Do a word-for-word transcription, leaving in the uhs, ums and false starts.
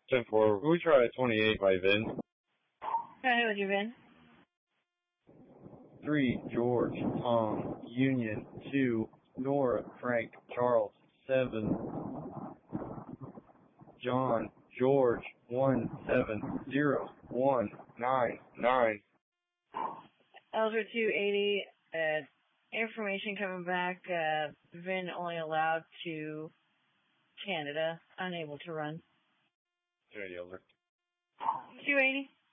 ten four, we try twenty-eight by Vin. Alright, with your Vin. three, George, Tom, Union, two, Nora, Frank, Charles, seven, John, George, one, seven, zero, one, nine, nine. Elder two eighty, uh, information coming back, uh, Vin only allowed to Canada, unable to run. Alright, Elder. two eighty.